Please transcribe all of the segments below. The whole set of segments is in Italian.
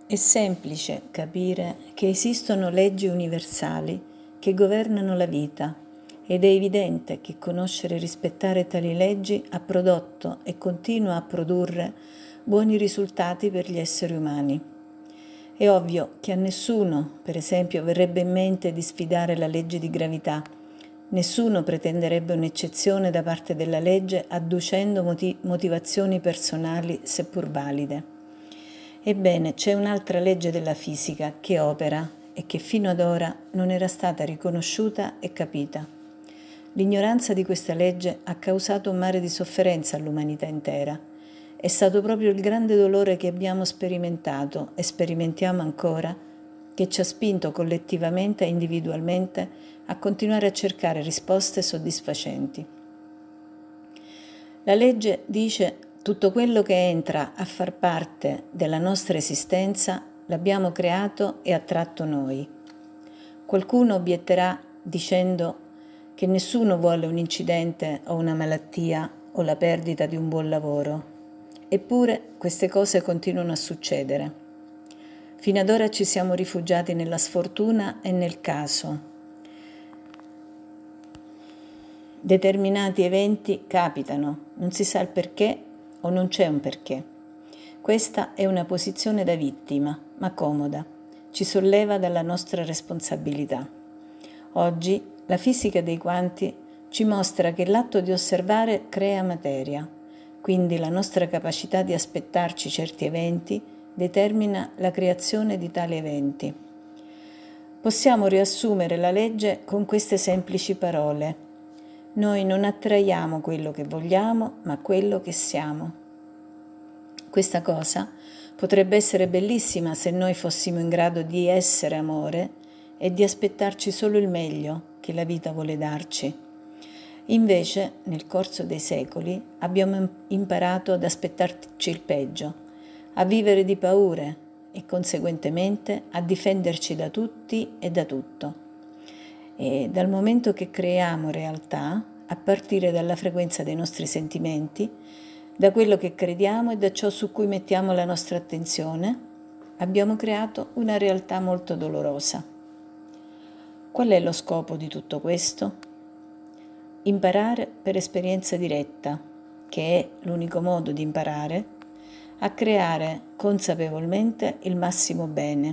È semplice capire che esistono leggi universali che governano la vita ed è evidente che conoscere e rispettare tali leggi ha prodotto e continua a produrre buoni risultati per gli esseri umani. È ovvio che a nessuno, per esempio, verrebbe in mente di sfidare la legge di gravità. Nessuno pretenderebbe un'eccezione da parte della legge adducendo motivazioni personali seppur valide. Ebbene, c'è un'altra legge della fisica che opera e che fino ad ora non era stata riconosciuta e capita. L'ignoranza di questa legge ha causato un mare di sofferenza all'umanità intera. È stato proprio il grande dolore che abbiamo sperimentato e sperimentiamo ancora che ci ha spinto collettivamente e individualmente a continuare a cercare risposte soddisfacenti. La legge dice: tutto quello che entra a far parte della nostra esistenza l'abbiamo creato e attratto noi. Qualcuno obietterà dicendo che nessuno vuole un incidente o una malattia o la perdita di un buon lavoro. Eppure queste cose continuano a succedere. Fino ad ora ci siamo rifugiati nella sfortuna e nel caso. Determinati eventi capitano, non si sa il perché o non c'è un perché. Questa è una posizione da vittima, ma comoda. Ci solleva dalla nostra responsabilità. Oggi la fisica dei quanti ci mostra che l'atto di osservare crea materia, quindi la nostra capacità di aspettarci certi eventi determina la creazione di tali eventi. Possiamo riassumere la legge con queste semplici parole. Noi non attraiamo quello che vogliamo, ma quello che siamo. Questa cosa potrebbe essere bellissima se noi fossimo in grado di essere amore e di aspettarci solo il meglio che la vita vuole darci. Invece, nel corso dei secoli, abbiamo imparato ad aspettarci il peggio, a vivere di paure e conseguentemente a difenderci da tutti e da tutto. E dal momento che creiamo realtà, a partire dalla frequenza dei nostri sentimenti, da quello che crediamo e da ciò su cui mettiamo la nostra attenzione, abbiamo creato una realtà molto dolorosa. Qual è lo scopo di tutto questo? Imparare per esperienza diretta, che è l'unico modo di imparare, a creare consapevolmente il massimo bene.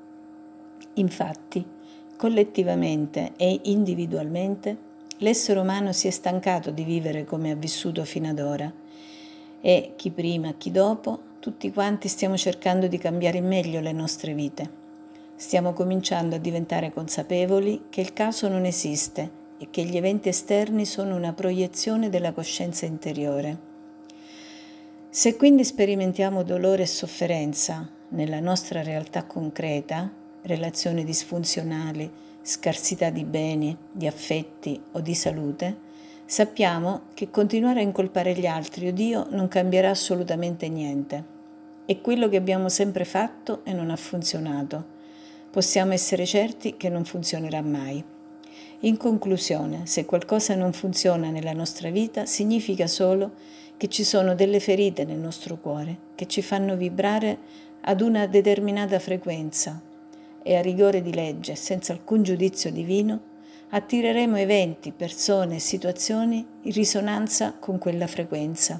Infatti, collettivamente e individualmente, l'essere umano si è stancato di vivere come ha vissuto fino ad ora e chi prima, chi dopo, tutti quanti stiamo cercando di cambiare in meglio le nostre vite. Stiamo cominciando a diventare consapevoli che il caso non esiste e che gli eventi esterni sono una proiezione della coscienza interiore. Se quindi sperimentiamo dolore e sofferenza nella nostra realtà concreta, relazioni disfunzionali, scarsità di beni, di affetti o di salute, sappiamo che continuare a incolpare gli altri o Dio non cambierà assolutamente niente. È quello che abbiamo sempre fatto e non ha funzionato. Possiamo essere certi che non funzionerà mai. In conclusione, se qualcosa non funziona nella nostra vita, significa solo che ci sono delle ferite nel nostro cuore che ci fanno vibrare ad una determinata frequenza, e a rigore di legge, senza alcun giudizio divino, attireremo eventi, persone e situazioni in risonanza con quella frequenza.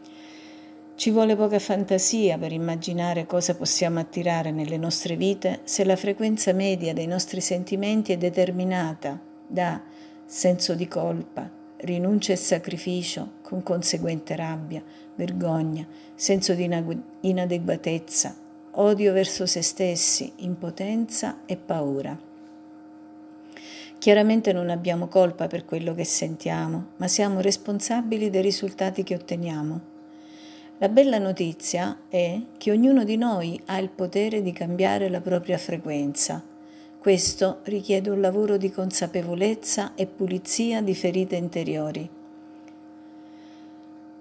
Ci vuole poca fantasia per immaginare cosa possiamo attirare nelle nostre vite se la frequenza media dei nostri sentimenti è determinata da senso di colpa, rinuncia e sacrificio, con conseguente rabbia, vergogna, senso di inadeguatezza, odio verso se stessi, impotenza e paura. Chiaramente non abbiamo colpa per quello che sentiamo, ma siamo responsabili dei risultati che otteniamo. La bella notizia è che ognuno di noi ha il potere di cambiare la propria frequenza. Questo richiede un lavoro di consapevolezza e pulizia di ferite interiori.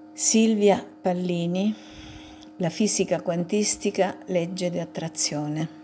Silvia Pallini, La fisica quantistica, legge di attrazione.